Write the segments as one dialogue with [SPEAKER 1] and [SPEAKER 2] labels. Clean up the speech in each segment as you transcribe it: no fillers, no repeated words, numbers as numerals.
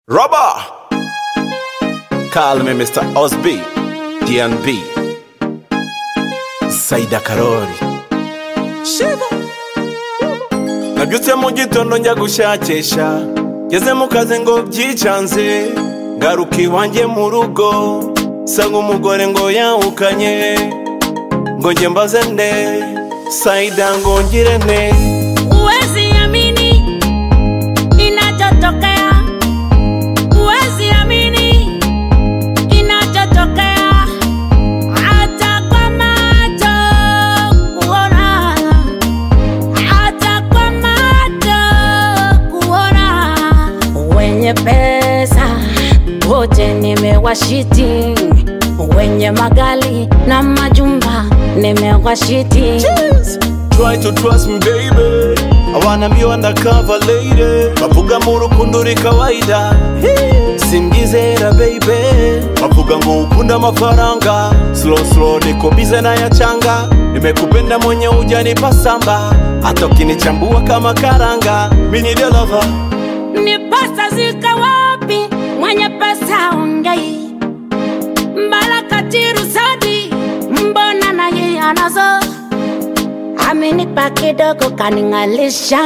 [SPEAKER 1] Rubber! Call me Mr. Osby, DNB, Saida Karori. Shiva! Nabyutse mu gitondo njya gushakisha, ngeze mu kazi ngo byicanze, ngaruka iwanjye mu rugo, sanga umugore ngo yawukanye, ngo njye mbaze nde, Saida ngo ngire nte.
[SPEAKER 2] Uwezi amini inachotokea, uwezi amini inachotokea, hata kwa macho kuona, hata kwa macho kuona. Wenye pesa wote nimewashiti, wenye magali na majumba nimewashiti.
[SPEAKER 1] Try to trust me baby, I wanna be undercover lady. Bavuga mu rukundo uri kawaida, simgizera baby. Bavuga ngo ukunda amafaranga, slow niko bize na yachanga. Nimekupenda mwenye hujanipa samba, hata ukinichambua kama karanga. Mimi ni the lover.
[SPEAKER 2] Ni pesa zika wapi, mwenye pesa ongei, Mbalaka tiru sadi, mbona na yeye anazo. Amenipa kidogo kaningalisha,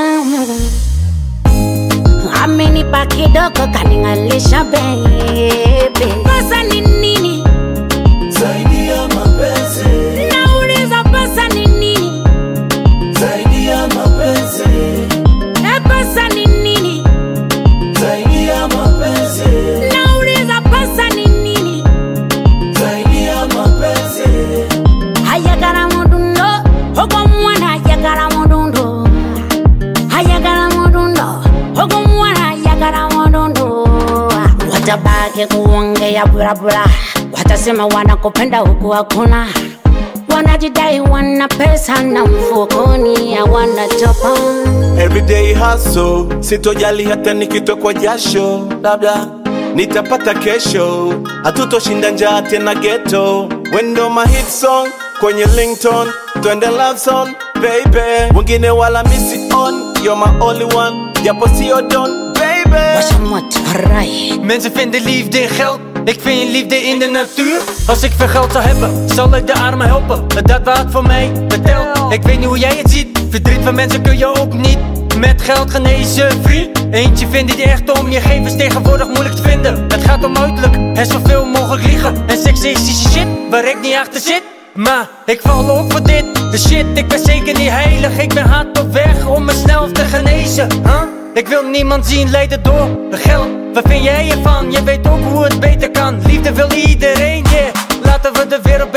[SPEAKER 2] amenipa kidogo kaningalisha baby. Pesa ni nini?
[SPEAKER 1] Zaidi ya mapenzi.
[SPEAKER 2] Nauliza pesa ni nini?
[SPEAKER 1] Zaidi ya mapenzi.
[SPEAKER 2] Pesa ni nini?
[SPEAKER 1] Zaidi ya mapenzi.
[SPEAKER 2] Nauliza pesa ni nini?
[SPEAKER 1] Zaidi ya mapenzi.
[SPEAKER 2] Hayagara mudundo, hogo mwana hayagara mudundo. Hayagara mudundo, hogo mwana hayagara mudundo. Watabaki kuongea burabura, watasema wanakupenda huku hakuna. Wanajidai wana pesa na mfukoni hawana chopa.
[SPEAKER 1] Everyday hustle, sitojali hata nikitokwa jasho. Labda nitapata kesho, hatutoshinda njaa tena ghetto. Wendo my hit song kwenye ringtone, twende love song baby. Wengine wala misi on, you're my only one, japo sio don baby.
[SPEAKER 2] Washamot rai.
[SPEAKER 3] Mensen vinden liefde in geld, ik vind liefde in de natuur. Als ik veel geld zou hebben, zal ik de armen helpen. Dat wat voor mij vertelt. Ik weet niet hoe jij het ziet, verdriet van mensen kun je ook niet met geld genezen, vriend. Eentje vindt die echt om, je geven is tegenwoordig moeilijk te vinden. Het gaat om uiterlijk en zoveel mogelijk liegen en seksistische shit waar ik niet achter zit. Maar ik val ook voor dit, de shit, ik ben zeker niet heilig. Ik ben hard op weg om me snel te genezen, huh? Ik wil niemand zien lijden door geld. Wat vind jij ervan? Je weet ook hoe het beter kan. Liefde wil iedereen, yeah. Laten we de wereld